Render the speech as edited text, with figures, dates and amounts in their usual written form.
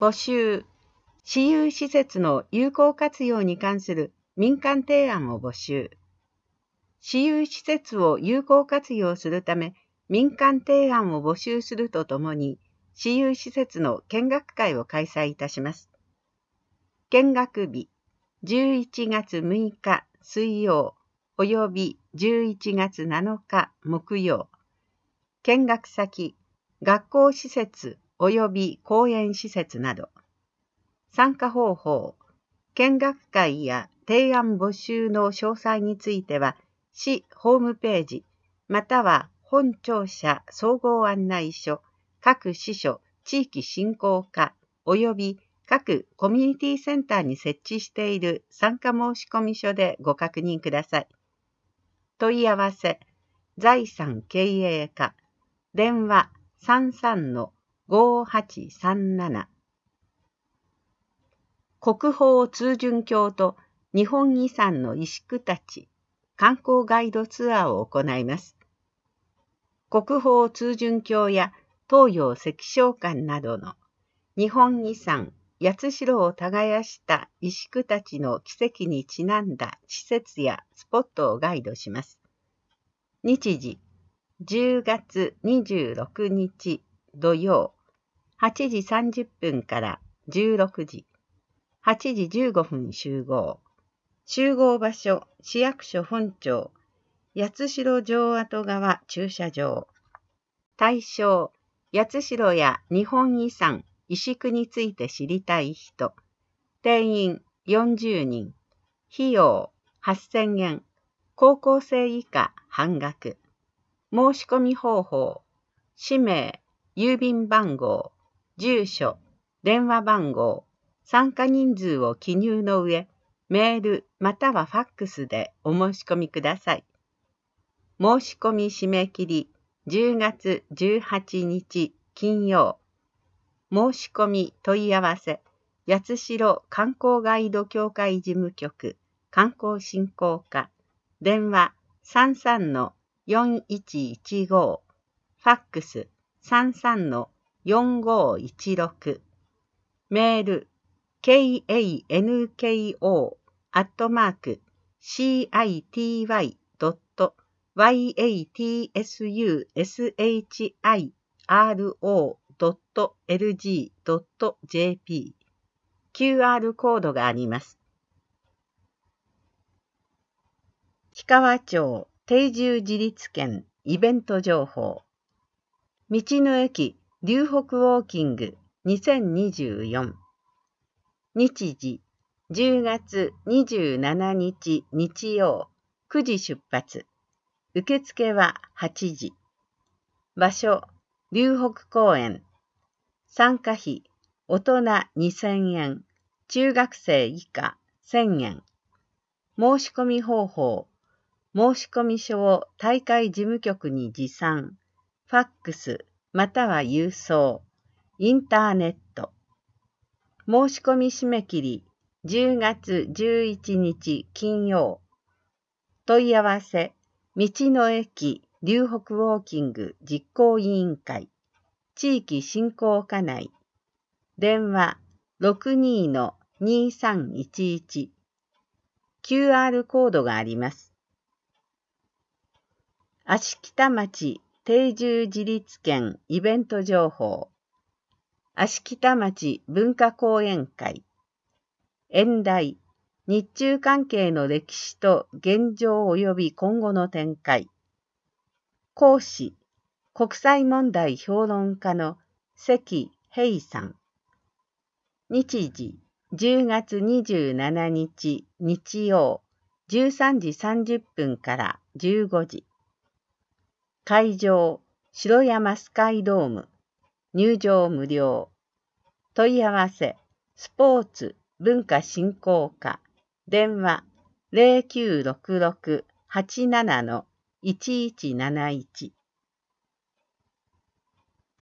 募集。私有施設の有効活用に関する民間提案を募集。私有施設を有効活用するため、民間提案を募集するとともに、私有施設の見学会を開催いたします。見学日、11月6日水曜、および11月7日木曜。見学先、学校施設および公園施設など。参加方法、見学会や提案募集の詳細については、市ホームページ、または本庁舎総合案内所、各支所、地域振興課、および各コミュニティセンターに設置している参加申込書でご確認ください。問い合わせ、財産経営課、電話33-5837。国宝通潤橋と日本遺産の石工たち観光ガイドツアーを行います。国宝通潤橋や東洋石商館などの日本遺産八代を耕した石工たちの奇跡にちなんだ施設やスポットをガイドします。日時10月26日土曜8時30分から16時。8時15分集合。集合場所、市役所本庁、八代城跡川駐車場。対象、八代や日本遺産、石工について知りたい人。定員40人。費用8000円。高校生以下半額。申し込み方法、氏名、郵便番号、住所、電話番号、参加人数を記入の上、メールまたはファックスでお申し込みください。申し込み締め切り10月18日金曜。申し込み問い合わせ、八代観光ガイド協会事務局観光振興課、電話33-4115、ファックス33-4516、メールkanko@city.yatsishiro.lg.jp。 QR コードがあります。氷川町定住自立券イベント情報。道の駅龍北ウォーキング2024。日時10月27日日曜9時出発。受付は8時。場所龍北公園。参加費大人2000円、中学生以下1000円。申し込み方法、申込書を大会事務局に持参、ファックスまたは郵送、インターネット。申し込み締め切り10月11日金曜。問い合わせ、道の駅龍北ウォーキング実行委員会、地域振興課内。電話62-2311。QR コードがあります。芦北町定住自立券イベント情報。芦北町文化講演会。演題、日中関係の歴史と現状及び今後の展開。講師、国際問題評論家の関平さん。日時、10月27日日曜、13時30分から15時。会場、城山スカイドーム。入場無料。問い合わせ、スポーツ文化振興課。電話0966-87-1171。